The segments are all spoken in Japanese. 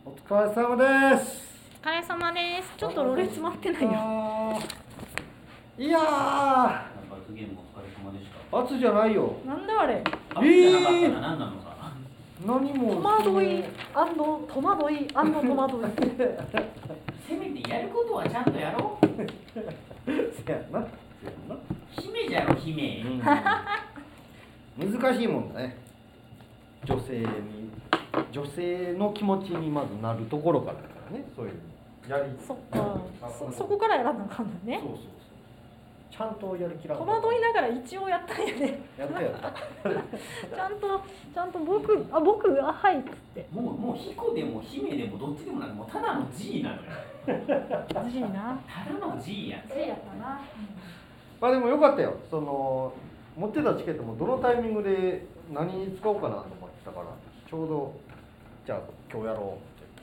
お疲れ様です。 お疲れ様です。ちょっとろれつまってないよ。 いやー、 罰ゲームお疲れ様でした。 罰じゃないよ。 なんだあれ。 罰じゃなかったら何なのか。 何も戸惑い戸惑い戸惑い。 せめてやることはちゃんとやろう。 せやな。 姫じゃろ姫。 難しいもんだね。女性の気持ちにまずなるところからだからね。そういうやり。 そっか。そこからやらなあかんのね。 そうそうそう。ちゃんとやる気らん。 戸惑いながら一応やったんやね。 やった。 ちゃんと僕はいっつって。 もう彦でも姫でもどっちでもなくもうただの G なのよ。 G な。 ただの G や。 G やったな。 まあでもよかったよ。持ってたチケットもどのタイミングで何に使おうかなと思ってたから、ちょうどじゃあ今日やろうって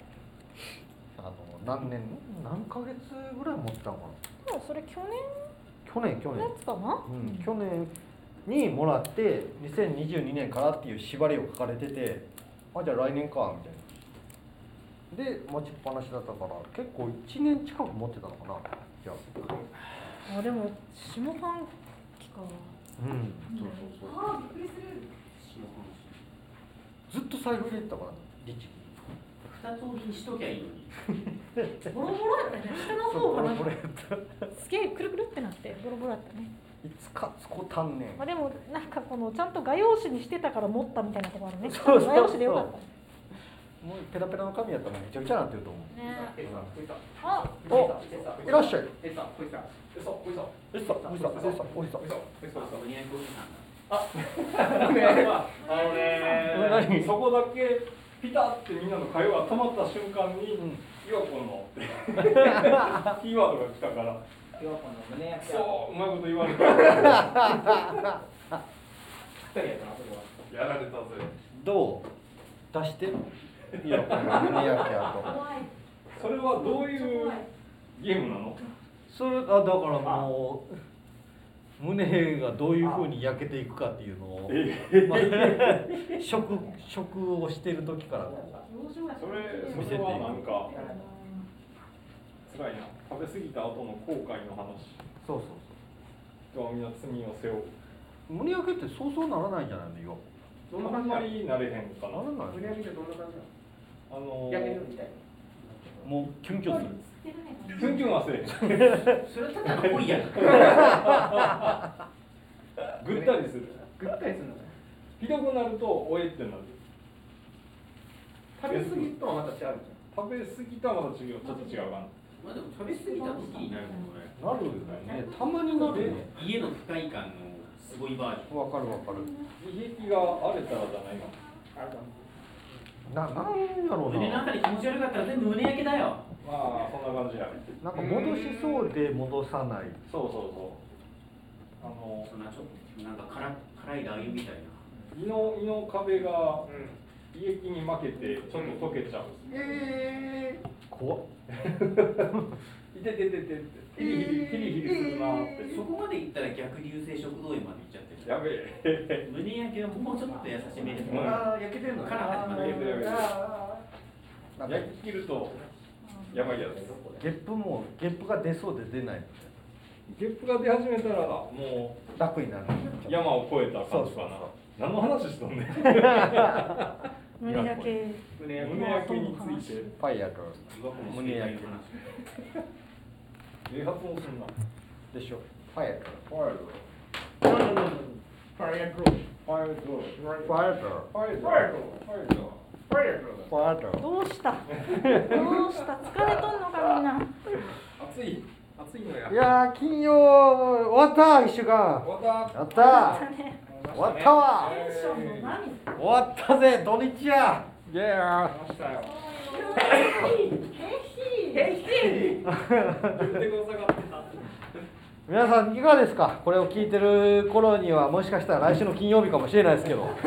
何ヶ月ぐらい持ってたのかな。 でもそれ去去年年のやつかな。 去年にもらって2022年からっていう縛りを書かれてて、じゃあ来年かみたいなで持ちっぱなしだったから結構1年近く持ってたのかな。じゃあでも下半期か。 そうあびっくりする。 ずっと財布入れてたから律儀二つ折りにしときゃいいのに。 ボロボロやったね。下の方がなんかボロボロやったすげえくるくるってなってボロボロやったね。 いつかつこたんねん。 まあでもなんかこのちゃんと画用紙にしてたから持ったみたいなところあるね。 そう画用紙でよかった。 もうペラペラの紙やったらめちゃくちゃなってると思う。 ね。 あ、いらっしゃい。 そこだけピタってみんなの会話が止まった瞬間に岩子のキーワードが来たからそううまいこと言われたやられたぜ。 どう出していや、胸焼けあとそれはどういうゲームなの？ それだからもう胸がどういうふうに焼けていくかっていうのを、食をしてる時からそれはなんか辛いな。食べ過ぎた後の後悔の話。 そう人はみんな罪を背負う。 胸焼けってそうそうならないんじゃないのよ。 あんまりなれへんかな。 ならない。 胸焼けってどんな感じなの？焼けるみたいな。 もうキュンキュンする。 キュンキュンはせえへん。 それただの恋やん。 ぐったりする。 ぐったりするのね。 ひどくなるとおえってなる。 食べ過ぎとはまた違うじゃん。 食べ過ぎとはまた違う、ちょっと違うかな。 まあでも食べ過ぎた時になるもんね。 なるよね。たまになるね。 家の不快感のすごいバージョン。 わかる。 胃壁が荒れたらじゃないの。 なんやろう胸のな。 中で気持ち悪かったら全部胸焼けだよ。 まあそんな感じや。 なんか戻しそうで戻さない。 そう。 そんなちょっとなんか辛いラー油みたいな。 胃の壁が胃液に負けてちょっと溶けちゃう。 怖っ。 いててヒリヒリするなーって。 そこまでいったら逆流性食道炎までいっちゃってる。 やべえ。 胸焼けはもうちょっと優しめで。 焼けてるのから始まる。 焼き切るとやばいやつ。 ゲップが出そうで出ない。 ゲップが出始めたらも楽になる。 う山を越えた感じかな。何の話しとんねん。 胸焼け。 胸焼けについて。 ファイヤーと胸焼け発音すんな。 でしょ。ファイヤーとファイル。 ファイアグロー。 ファイヤーとどうした疲れとんのかみんな。 暑いのや。 いやー金曜終わった1週間。 終わったやったー。終わったわ。 テンションの波。 終わったぜ土日や。イエーイ。 ましたよ。 ヘイヒー。 言ってくださかった。 皆さんいかがですか。これを聞いてる頃にはもしかしたら来週の金曜日かもしれないですけど。 あ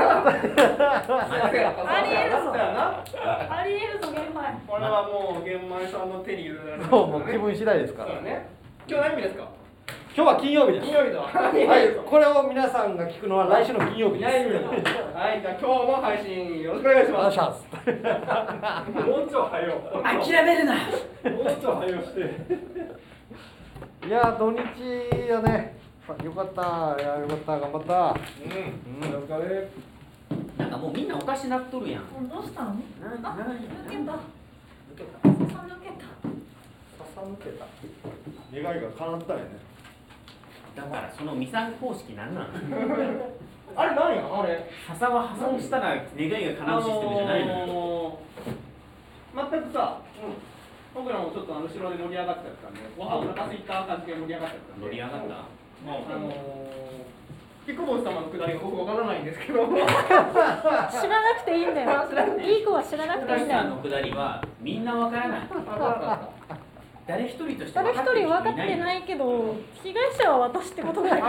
りえるぞ玄米。 これはもう玄米さんの手に委ねられてますそうもう気分次第ですから。 そうね。今日何日ですか？ 今日は金曜日です。 金曜日だ。 はい、これを皆さんが聞くのは来週の金曜日です。 はい、じゃあ今日も配信よろしくお願いします。 お願いします。 もうちょい早う。 諦めるな。 もうちょい早うして。 いや土日やね。よかった。いやよかった頑張った。 お疲れ。 なんかもうみんなおかしなっとるやん。 どうしたの？ な抜けた。 抜けた。 笹抜けた。 笹抜けた。願いが叶ったよね。 だからそのミサン方式なんなの？ あれ何やあれ。 笹は破損したら願いが叶うシステムじゃないの？ 全くさ、僕らもちょっと後ろで盛り上がっちゃったんで、お腹空いた感じで盛り上がっちゃったんで。 乗り上がった？ 彦星様のくだりが僕わからないんですけど。 知らなくていいんだよ。いい子は知らなくていいんだよ。 さんのくだりはみんなわからない。誰一人として誰一人分かってい。 ないけど、被害者は私ってことだから。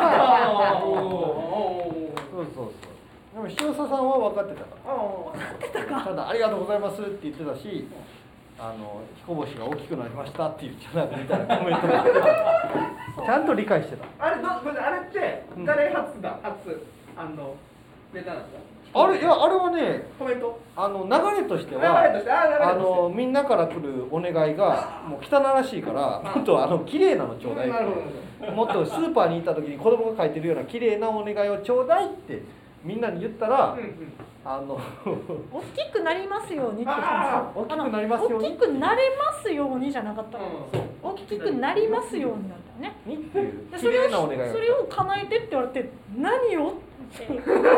そうそうそう。でも塩佐さんは分かってたから。 分かってたか。 ただありがとうございますって言ってたし、彦星が大きくなりましたって言っちゃないみたいなコメントがちゃんと理解してた。 あれって誰初だ初ネタなんですか。 あれいやあれはねコメント。 流れとして流れとしてはみんなから来るお願いがもう汚らしいからもっと綺麗なのちょうだい。 なるほど。 もっとスーパーに行った時に子供が書いてるような綺麗なお願いをちょうだいってみんなに言ったら、 大きくなりますようにって言ってたんですよ。 大きくなりますように大きくなれますようにじゃなかったの。大きくなりますようになんだよね。 にっていう綺でそれを麗なお願いそれを叶えてって言われて何をって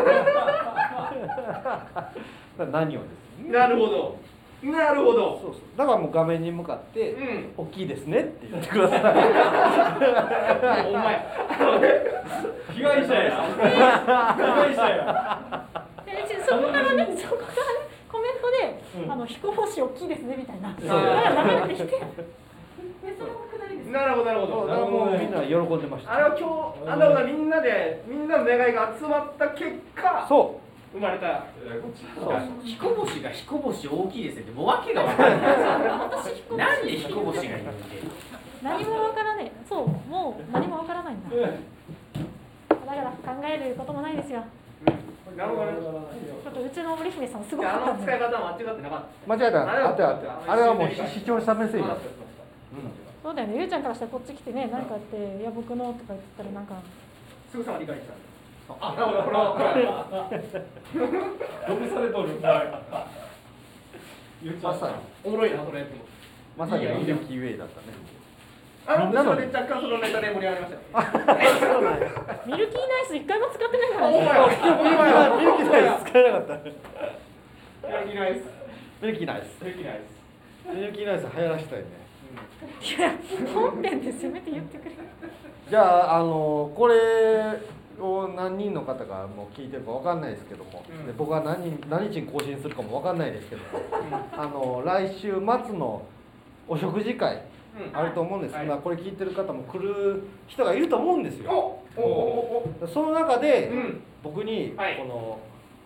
何をですね。 なるほど。なるほど。 そうそうだからもう画面に向かってうん大きいですねって言ってください。 お前。 被害者や。被害者や。 でそこからねコメントで彦星大きいですねみたいなが流れてきて、でそれもくだりです。 なるほどなるほど。 だからもうみんな喜んでました。 あれは今日なんだろうな、みんなの願いが集まった結果そ生まれた。 うそう彦星が彦星大きいですってもう訳が分からない。なんで彦星がいるんで？ 何もわからねえ。そうもう何もわからないんだ。だから考えることもないですよ。 なるほどね。 ちょっとうちの織姫さんすごかあったんで。 の使い方は間違ってなかった。 間違えたあってあれはもう視聴者目線だ。 そうだよね。ゆうちゃんからしたらこっち来てね、何かっていや僕のとか言ったらなんかすぐさま理解した。あ、なるほど。 どうされとる。 まさにおもろいなそれ。 まさにミルキーウェイだったね。 みんなのみんなの若干そのネタで盛り上がりましたよ。 ミルキーナイス一回も使ってないからお前ね。 ミルキーナイス使えなかった。 ミルキーナイス。 ミルキーナイス。 できないです。 ミルキーナイス流行らしたいね。 いや本編でせめて言ってくれ。 じゃあこれを何人の方がもう聞いてるかわかんないですけども、で僕は何日に更新するかもわかんないですけども、来週末のお食事会あると思うんですが、これ聞いてる方も来る人がいると思うんですよ。その中で僕にこの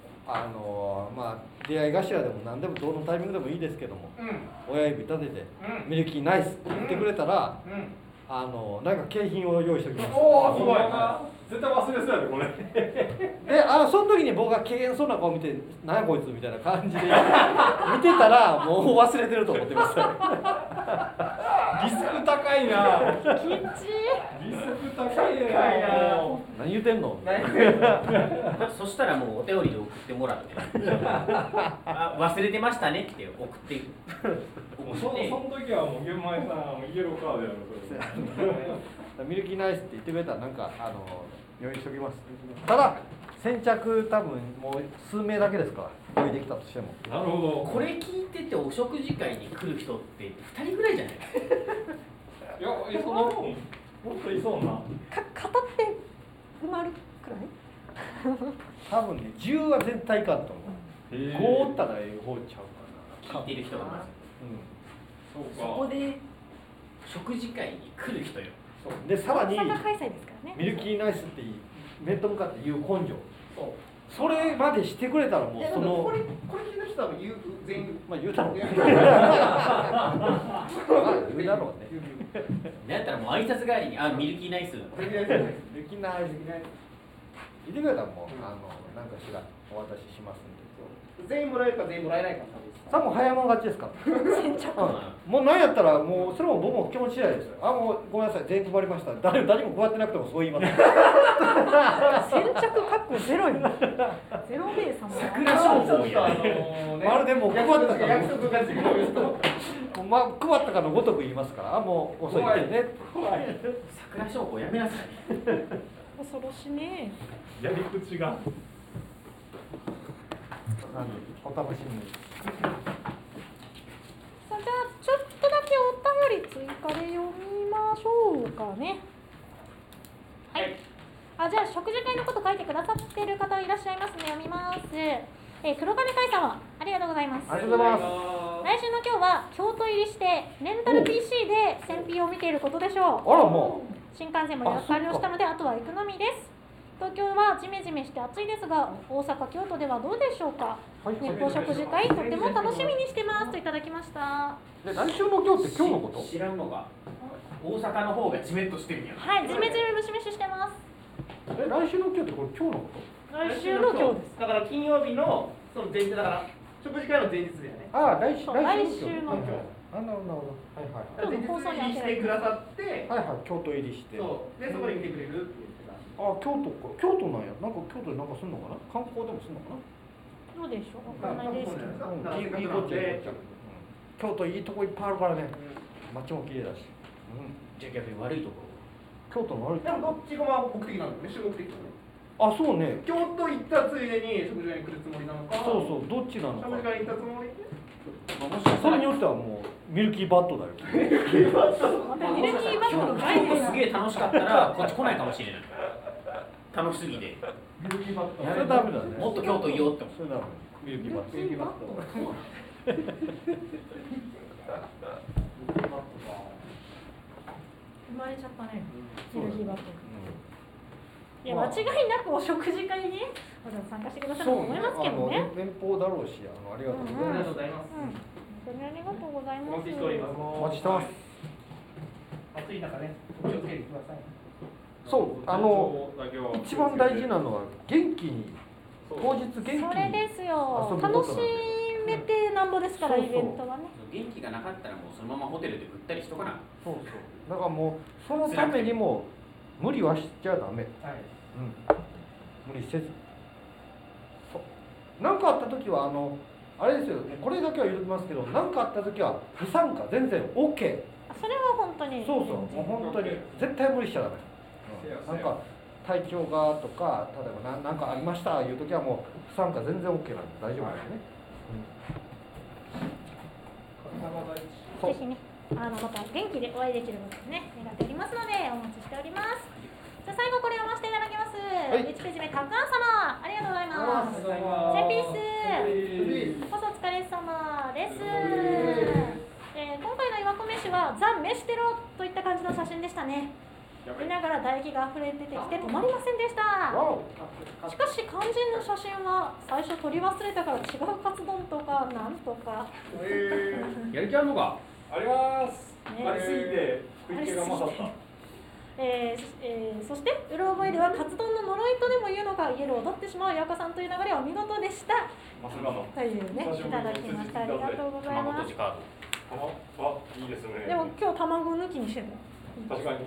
出会い頭でも何でもどのタイミングでもいいですけども、親指立てて「ミルキーナイス」って言ってくれたらなんか景品を用意しておきます。 おお、すごい。絶対忘れそうやでこれ。 でその時に僕が機嫌そうな顔見て「何やこいつ」みたいな感じで見てたらもう忘れてると思ってます。 リスク高いな。 きっちリスク高いな。 何言うてんの？ そしたらもうお便りで送ってもらって忘れてましたねって送ってその時はもう玄米さんイエローカードやろそれ。 ミルキーナイスって言ってくれたらなんか用意しておきます。ただ先着多分もう数名だけですから用意できたとしても。 なるほど。 これ聞いててお食事会に来る人って2人ぐらいじゃない？ いや、そんなもん。もっといそうな。 語って埋まるくらい。 多分ね10は絶対いかんと思う。5おったらええ方ちゃうかな。 聞いてる人がまず。 そうそこで食事会に来る人よ。 でさらに大阪開催ですからね。 ミルキーナイスって面と向かって言う根性。それまでしてくれたらもうそのこれ聞いた人は全員まあ言うたろう。 わ言うだろうね。 なんやったらもう挨拶帰りにミルキーナイスできない。言ってくれたらもうなんかしらお渡ししますんで。 全員もらえるか全員もらえないかさあもう早物勝ちですから。 先着。 もうなんやったらもうそれも僕も気持ち次第ですよ。もうごめんなさい全員配りました。誰も配ってなくてもそう言います。 先着かっこゼロよ。ゼロ名様。 桜商法やまるでもう配ったか約束が違う配ったかのごとく言いますから。もう遅いですね。 桜商法やめなさい。 恐ろしいね。 やり口がお楽しみに。 さあじゃあちょっとだけお便り追加で読みましょうかね。はい。じゃあ食事会のこと書いてくださってる方いらっしゃいますね。読みます。黒金会様ありがとうございます。 ありがとうございます。 来週の今日は京都入りしてレンタル PC で戦費を見ていることでしょう。 あらも新幹線も予約完了したのであとは行くのみです。東京はジメジメして暑いですが大阪、京都ではどうでしょうか。日光食事会とても楽しみにしてますといただきました。 来週の今日って今日のこと？ 知らんのが大阪の方がジメッとしてるやん。 はい、ジメジメムシムシしてます。 来週の今日ってこれ今日のこと？ 来週の今日です。 だから金曜日のその前日だから食事会の前日だよね。 来週来週の今日。 なるほど。はいはい前日にしてくださってはいはい京都入りして。 そうでそこで見てくれるって言ってた。 京都か。京都なんや。なんか京都でなんかすんのかな。観光でもすんのかな。 どうでしょう。わかんないですけど。 いいこっちゃいいこっちゃ。京都いいとこいっぱいあるからね。街も綺麗だし。 じゃあ逆に悪いとこ京都の悪いでとこ。 もどっちが目的なんだよね。主目的だね。 そうね。 京都行ったついでに食事会に来るつもりなのか。 そうそうどっちなのか。 食事会に行ったつもりで。 それによってはもうミルキーバットだよ。 ミルキーバットの概念がすげえ楽しかったらこっち来ないかもしれない。楽しすぎて。 ミルキーバット。 それダメだね。 もっと京都いようって思う。 それダメ。ミルキーバット。 ミルキーバット。 生まれちゃったね。ミルキーバット。いや間違いなくお食事会に参加してくださると思いますけどね。 遠方だろうしありがとうございます。 ありがとうございます。 本当にありがとうございます。 お待ちしております。 お待ちしてます。 暑い中ね、お気をつけてください。 そう一番大事なのは元気に当日元気にそれですよ。 遊ぶこと楽しめてなんぼですからそうそうイベントはね。 元気がなかったらもうそのままホテルでぐったりしとかな。 そうそうだからもうそのためにも無理はしちゃダメ。 はい。 無理せず。何かあった時はあれですよね。これだけは言いますけど、何かあった時は不参加全然 OK。 それは本当に。 そうそうもう本当に絶対無理しちゃダメ。なんか体調がとか例えば何かありましたいう時はもう不参加全然 OK なんで大丈夫ですね。 ぜひねまた元気でお会いできることをね願っておりますのでお待ちしております。じゃあ最後これ読ませていただきます。1ページ目たくあん様ありがとうございます。センピースこそお疲れ様です。今回の岩子飯はザ・飯テロといった感じの写真でしたね。見ながら唾液が溢れ出てきて止まりませんでした。しかし肝心の写真は最初撮り忘れたから違うカツ丼とかなんとかやる気あるのか。 あります。 ねありすぎて食い気が勝った。 そしてうろ覚えではカツ丼の呪いとでも言うのかイエローを取ってしまうやかさんという流れは見事でしたまさかの。 というねいただきました。ありがとうございます。 卵とじカード。 いいですね。 でも今日卵抜きにしてるの確かに。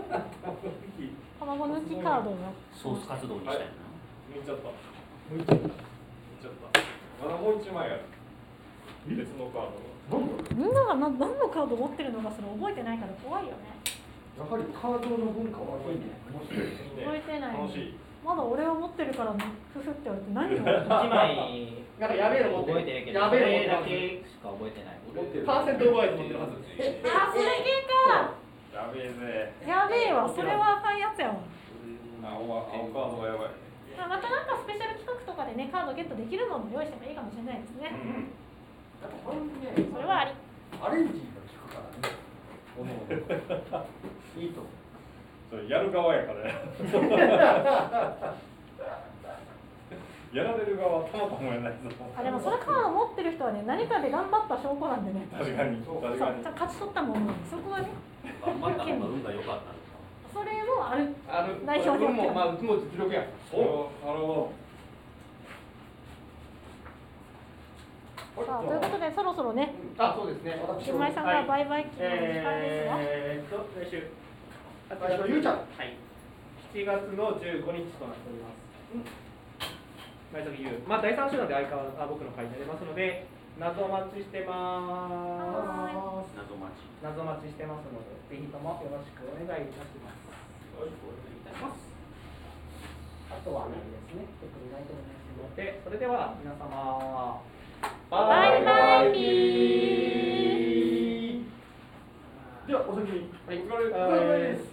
卵抜きカードのソース活動にしたいな。 抜いちゃった。抜いちゃった。まだもう一枚ある。別のカードが。 みんなが何のカード持ってるのかそれ覚えてないから怖いよね。 やはりカードの文化は面白いね。 覚えてない。 楽しい。 まだ俺を持ってるからねふふって言われて何を 1枚なんかやべえの持ってる。 覚えてないけど、 やべえそれだの持ってる。 けしか覚えてない。 パーセント覚えて持ってるはず。 それ系かやべえぜ。 やべえわそれはあかんやつやわ。 青カードがやばい。 またなんかスペシャル企画とかでねカードゲットできるのも用意してもいいかもしれないですね。 これねそれはあり。 アレンジが効くからね。いいと思う。 それやる側やからね。 やられる側はたまたまやないぞ。 あ、でもそれカード持ってる人はね、何かで頑張った証拠なんでね。 確かにそう、 確かに。 勝ち取ったもんね。そこはね、 頑張った方が運が良かったのか。 それもある。 ある代表分もまあもう実力や。 そうなるほさあ、ということで、そろそろね、 あ、そうですね。 新米さんがバイバイ期の時間ですわ。 来週。 最初ゆうちゃん。 はい。7月の15日となっております。前先言う。まあ第3週なんで相変わらず僕の回になりますので、謎お待ちしてます。 謎待ち。 謎待ちしてますので、ぜひともよろしくお願いいたします。 よろしくお願いいたします。 あとはないですね。特にないと思いますので、それでは皆様、 バイバイビー。 ではお先に。 ど。お疲れ様です。